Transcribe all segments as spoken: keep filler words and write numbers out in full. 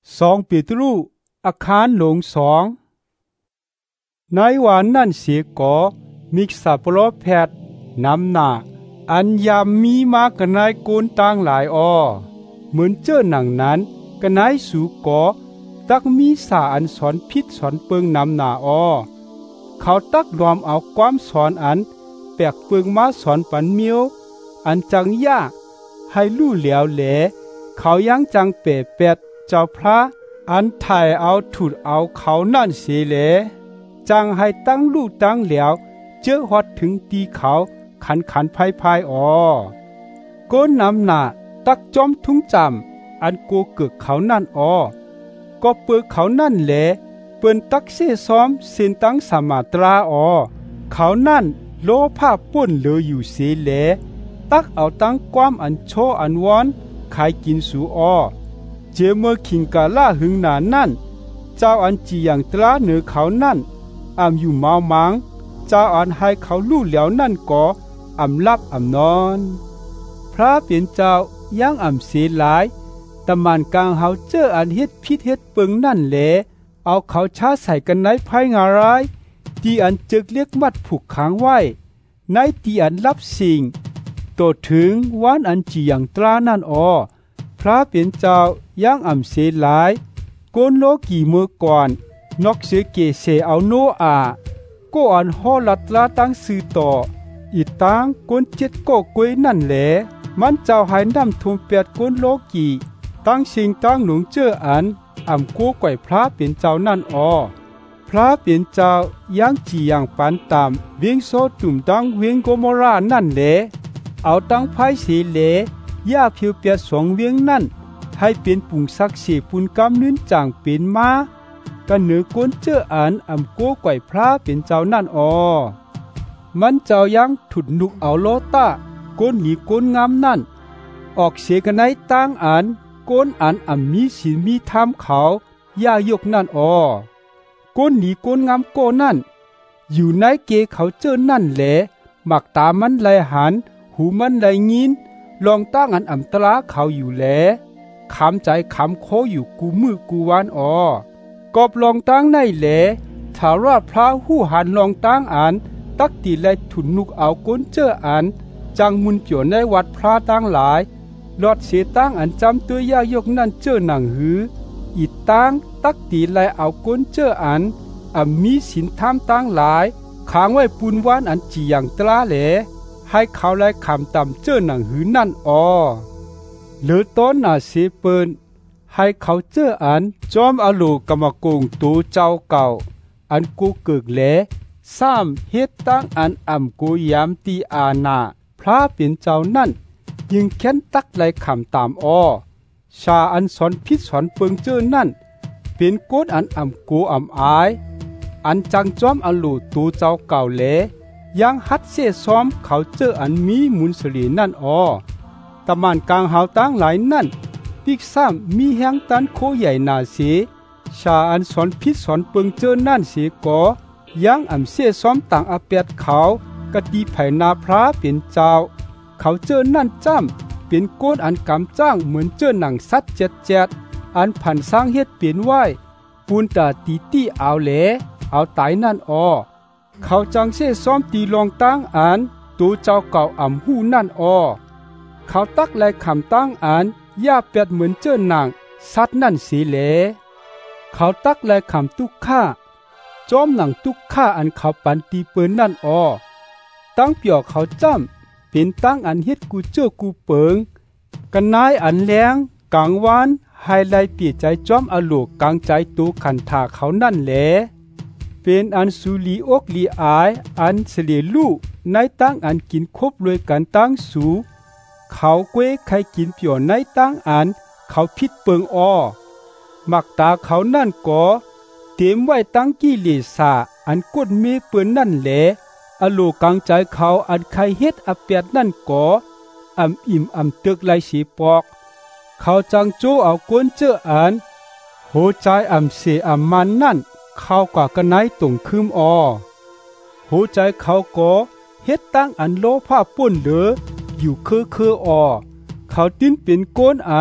สองเปโตรอาคารหลงสองในวันนั้นเสียก่อมิกษาปลอแพทย์นำหน้าอันยามมีมากันนายโกนต่างหลายอ้อเหมือนเจ้าหนังนั้นกันนายสู่ก่อตักมีสาอันสอนพิษสอนเปิงนำหน้าอ้อเขาตักรวมเอาความสอนอันแปลกเปิงมาสอนปันเมียวอันจังยากให้ลู่เหลียวแหลเขายังจังเปะแปดเจ้าพระอันถ่ายเอาถุดเอาเขานั่นเสียแหลจังให้ตั้งลูกตั้งเหลียวเจอฮอดถึงตีเขาขันขันพายพายอ้อก้นนำหน้าตักจอมทุ่งจำอันโกเกิกเขานั่นอ้อก็เปิดเขานั่นแหลเปิ้นตักเสซ้อมเส้นตั้งสมาตราอ้อเขานั่นโลภาป่นเหลืออยู่เสียแหลตักเอาตั้งความอันโชอันวอนขายกินสู่อ้อเจเมื่อขิงกาล่าหึงหนานั่นเจ้าอันจีอย่างตราเหนือเขานั่นอำอยู่เมามังเจ้าอันให้เขาลู่เหลียวนั่นก็อำลับอำนอนพระเป็นเจ้ายังอำเสียหลายตะมันกลางเฮาเจออันเฮ็ดพิษเฮ็ดเปิงนั่นแหละเอาเขาชาใส่กันในภัยงารายที่อันจึกเรียกมัดผูกขังไว้ในที่อันรับสิ่งโตถึงวันอันจีอย่างตรานั่นอ้อพระเป็นเจ้ายังอำเสียหลายโกนโลกีเมื่อก่อนนอกเสือเกเสเอาโนอาก็อันฮอลัดลาตั้งสื่อต่ออีตังก้นเจ็ดก็กวยนั่นแหละมันเจ้าหายน้ำท่วมเปียดก้นโลกีตั้งสิงตั้งหลวงเจ้ออันอ่ำกู้ก่อยพระเป็นเจ้านั่นอ้อพระเป็นเจ้ายังจีอย่างปันตามเวียงโซตุ่มตั้งเวียงโกโมรานั่นแหละเอาตั้งไพ่สีเหลย่าเพียวเปียสองเวียงนั่นให้เป็นปุ่งซักเสปุนกำนื้นจางเป็นมากันเหนือก้นเจ้ออันอ่ำกู้ก่อยพระเป็นเจ้านั่นอ้อมันเจ้ายังถุดนุกเอาโลตาก้นหลีก้นงามนั่นออกเสียกันในตั้งอันก้นอันอ่ำมีศีลมีธรรมเขาย่ายกนั่นอ้อก้นหลีก้นงามโกนั่นอยู่ในเกเขาเจ้อนั่นแหละหมักตามันไหลหันหูมันไหลยินลองตั้งอันอ่ำตราเขาอยู่แลคำใจคำโคอยู่กูมือกูวานอ้อกอบลองตั้งในแหลถาราพระหู้หันลองตั้งอันตักตีไลถุนนุกเอาก้นเจ้ออันจังมุนเกี่ยวในวัดพระตั้งหลายลอดเสตั้งอันจำตัวยายกนั่นเจ้อหนังหืออีตั้งตักตีไลเอาก้นเจ้ออันอ่ำมีศีลธรรมตั้งหลายค้างไว้ปูนวานอันจีอย่างตราแหลให้เขาไลคำต่ำเจ้อหนังหือนั่นอ้อหรือต้นนาเสเปินให้เขาเจ้ออันจอมอโลกรรมกงตูเจ้าเก่าอันกูเกิกแหลซ้ำเฮ็ดตั้งอันอ่ำกูยามตีอาณาพระเป็นเจ้านั่นยิงแค้นตักไหลคำตามอ้อชาอันสอนพิษสอนเปิงเจ้อนั่นเป็นโกดอันอ่ำกูอ่ำอายอันจังจอมอโลตูเจ้าเก่าแหลยังฮัดเสซ้อมเขาเจ้ออันมีมุนสลีนั่นอ้อตะมันกลางหาวตั้งหลายนั่นปิกซ้ำมีแหงตันโคใหญ่นาเสชาอันสอนพิษสอนเปิงเจ้อนั่นเสก่อยังอ่ำเสซ้อมต่างอาเปียดเขากะตีไผนาพระเป็นเจ้าเขาเจ้อนั่นจ้ำเป็นโกนอันกำจ้างเหมือนเจ้อหนังสัตว์เจ็ดเจ็ดอันผันสร้างเฮ็ดเปลี่ยนไว้ปูนตาตีตี้เอาแหลเอาตายนั่นอ้อเขาจังเสซ้อมตีลองตั้งอันตัวเจ้าเก่าอ่ำหู้นั่นอ้อเขาตักไหลคำตั้งอันย่าเปียดเหมือนเจ้อหนังสัตว์นั่นสีแหลเขาตักไหลคำตุกข้าจอมหนังตุกข้าอันเขาปันตีเปิ้นนั่นอ้อตั้งเปียวเขาจ้ำเป็นตั้งอันเฮ็ดกูเจ้อกูเปิงกันนายอันแรงกลางวานให้ไล่เปียใจจอมอโลกกลางใจตูขันถาเขานั่นแหละเป็นอันสุลีอกลีอายอันเสลียลู่ในตั้งอันกินคบรวยกันตั้งสูเขาเกวใครกินเปียวในตั้งอันเขาพิดเปิงอ้อมักตาเขานั่นก่อเต็มไว้ตั้งกิเลสาอันกดเมเปิ้นนั่นแหละอโลกลางใจเขาอันใครเฮ็ดอเปียดนั่นก่ออำอิ่มอำตึกไหลสีปอกเขาจังโจเอาก้นเจ้ออันโหใจอำเสอำมันนั่นเข้ากว่ากันไหนตรงคืมอ้อโหใจเขาก่อเฮ็ดตั้งอันโลภะป่นเหลืออยู่คือคืออ้อเขาติ้นเป็นก้นอัน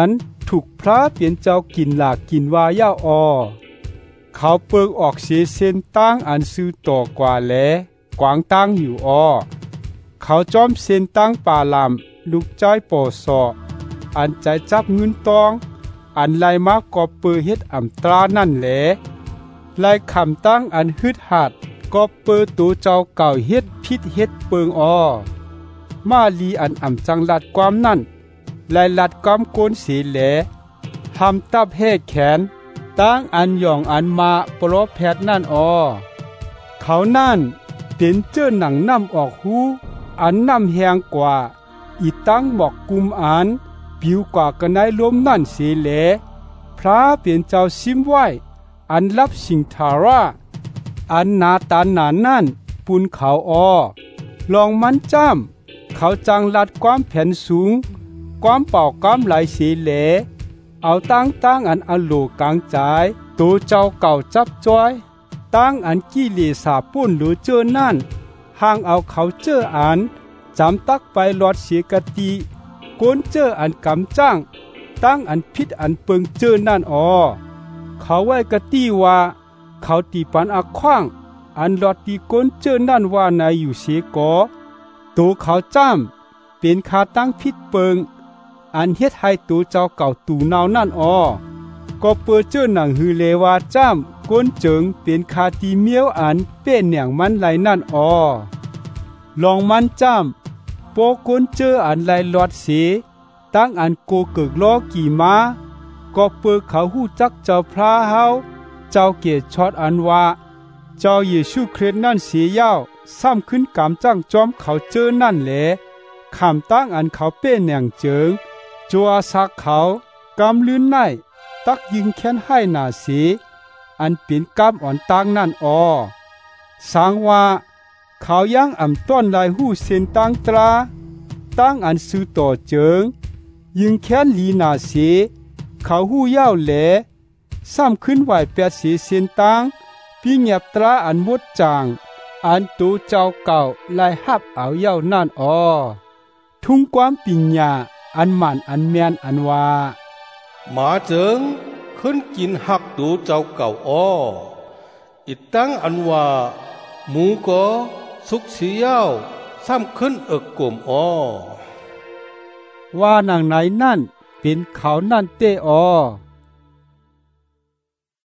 ถูกพระเปลี่ยนเจ้ากินหลากกินวายาออเขาเปิกออกเสียเส้นตั้งอันซื้อต่อกว่าแลกวางตั้งอยู่ออเขาจอมเส้นตั้งป่าลำลูกจ้อยปอสออันใจจับเงินตองอันไลมากก็เปิดเฮ็ดอำตรานั่นแหละไลคำตั้งอันฮึดหัดก็เปิดตัวเจ้าเก่าเฮ็ดพิษเฮ็ดเปิงออมาลีอันอำจังลัดความนั่นไลลัดความโกนสีแหลทำตับแห่แขนตั้งอันหย่องอันมาปลอแพทนั่นออเขานั่นเป็นเจ้าหนังน้ำออกหูอันน้ำแหงกว่าอีตั้งบอกกุมอันผิวกว่ากันในลมนั่นเสียแหลพระเปลี่ยนเจ้าซิมไว้อันรับสิงทาราอันนาตาหนานั่นปุนเขาออลองมันจ้ำเขาจังลัดความแผ่นสูงความเป่าความไหลเสียแหลเอาตั้งตั้งอันอโลกลางใจตัวเจ้าเก่าจับจ้อยตั้งอันกิเลสาปุ่นหรือเจอนั่นห่างเอาเขาเจออันจำตักไปหลอดเสียกติโกนเจออันกำจ้างตั้งอันพิษอันเปิงเจอนั่นออเขาไว้กติว่าเขาตีปันอักขว้างอันหลอดตีโกนเจอนั่นว่านายอยู่เสียก่อตัวเขาจ้ำเป็นคาตั้งพิษเปิงอันเฮ็ดให้ตัวเจ้าเก่าตูนาวนั่นออก็เปิดเจอหนังฮือเลวาจ้ำก้นเจิงเป็นคาตีเมียวอันเป็นเหนียงมันไหลนั่นออลองมันจ้ำโปก้นเจออันไหลหลอดเสตั้งอันโกเกิกล้อกี่มาก็เปิดเขาหู้จักเจ้าพระเฮาเจ้าเกียรติชอดอันว่าเจ้าเยซูคริสต์นั่นเสียยาวซ้ำขึ้นกำจ้างจอมเขาเจอนั่นแหละคำตั้งอันเขาเป็นเหนียงเจิงจัวซักเขากำลื่นในตักยิงแค้นให้หนาสีอันเป็นกำอ่อนตั้งนั่นออสังว่าเขายังอ่ำต้นลายหู้เส้นตั้งตราตั้งอันซื้อต่อเจิงยิงแค้นลีหนาสีเขาหู้ยาวแหลซ้ำขึ้นไหวแปดสีเส้นตั้งพี่เงียบตราอันมดจางอันตูเจ้าเก่าลายหับเอาเย้านั่นออทุ่งความปิญญาอันหมันอันแมนอันว่าหมาเจิงขึ้นกินหักตูเจ้าเก่าอ้ออีตั้งอันว่าหมูก็สุกเสียวซ้ำขึ้นเอิกกลมอ้อว่านางไหนนั่นเป็นเขานั่นเตออ